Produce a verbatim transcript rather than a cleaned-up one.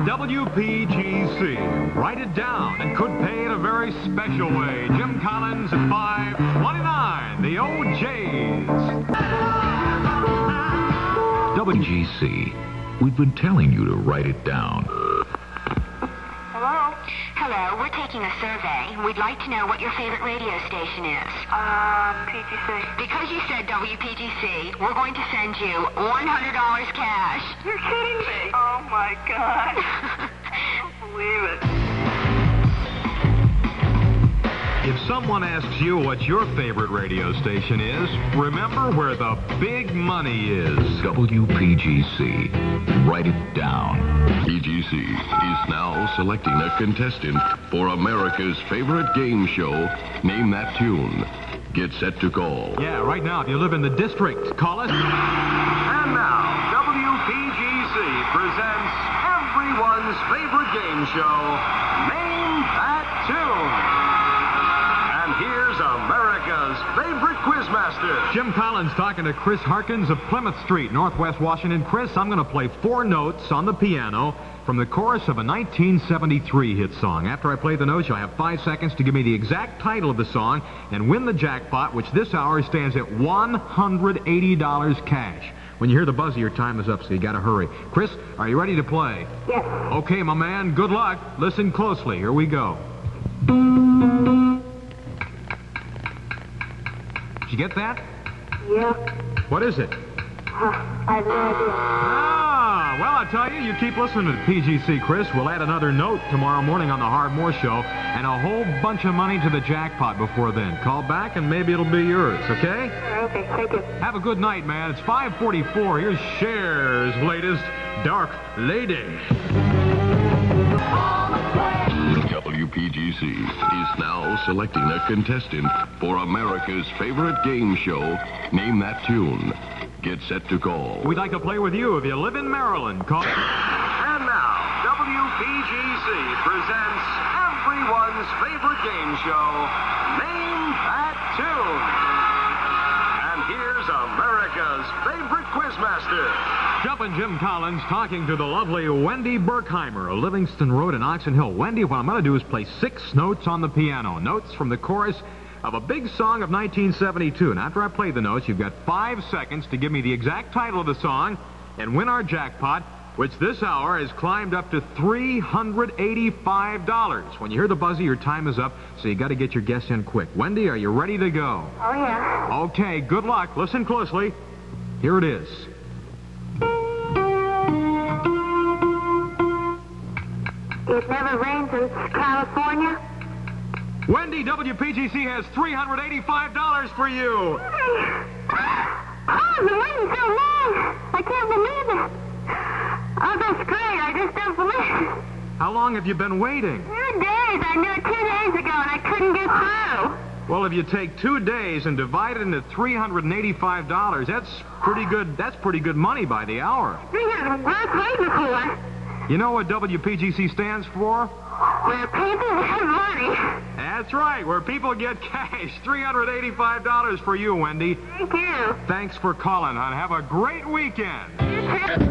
W P G C. Write it down and could pay in a very special way. Jim Collins at five twenty-nine. The O Js. W G C. We've been telling you to write it down. Hello? Hello, we're taking a survey. We'd like to know what your favorite radio station is. Uh, P G C. Because you said W P G C, we're going to send you one hundred dollars cash. You're kidding me. Oh, my God. I don't believe it. If someone asks you what your favorite radio station is, remember where the big money is. W P G C. Write it down. P G C is now selecting a contestant for America's favorite game show, Name That Tune. Get set to call. Yeah, right now, if you live in the district, call us. And now, W P G C presents everyone's favorite game show, Name That Tune. And here's America's favorite quizmaster. Jim Collins talking to Chris Harkins of Plymouth Street, Northwest Washington. Chris, I'm going to play four notes on the piano from the chorus of a nineteen seventy-three hit song. After I play the notes, you'll have five seconds to give me the exact title of the song and win the jackpot, which this hour stands at one hundred eighty dollars cash. When you hear the buzzer, your time is up, so you got to hurry. Chris, are you ready to play? Yes. Okay, my man, good luck. Listen closely. Here we go. Did you get that? Yeah. What is it? Huh, I have no idea. Ah, well, I tell you, you keep listening to P G C, Chris. We'll add another note tomorrow morning on the Hard Moore Show and a whole bunch of money to the jackpot before then. Call back and maybe it'll be yours, okay? Okay, thank you. Have a good night, man. It's five forty-four. Here's Cher's latest Dark Lady. W P G C is now selecting a contestant for America's favorite game show, Name That Tune. Get set to call. We'd like to play with you if you live in Maryland. Call. And now, W P G C presents everyone's favorite game show, Name That Tune. And here's America's favorite quizmaster. Jumpin' Jim Collins talking to the lovely Wendy Berkheimer of Livingston Road in Oxon Hill. Wendy, what I'm going to do is play six notes on the piano. Notes from the chorus of a big song of nineteen seventy-two. And after I play the notes, you've got five seconds to give me the exact title of the song and win our jackpot, which this hour has climbed up to three hundred eighty-five dollars. When you hear the buzzer, your time is up, so you got to get your guess in quick. Wendy, are you ready to go? Oh, yeah. Okay, good luck. Listen closely. Here it is. It never rains in California. Wendy, W P G C has three hundred eighty-five dollars for you. Oh, the waiting so long. I can't believe it. Oh, that's great. I just don't believe it. How long have you been waiting? Two days. I knew it two days ago, and I couldn't get through. Well, if you take two days and divide it into three hundred eighty-five dollars, that's pretty good. That's pretty good money by the hour. Yeah, worth waiting for. You know what W P G C stands for? Where people have money. That's right, where people get cash. three hundred eighty-five dollars for you, Wendy. Thank you. Thanks for calling, hon. Have a great weekend. You too.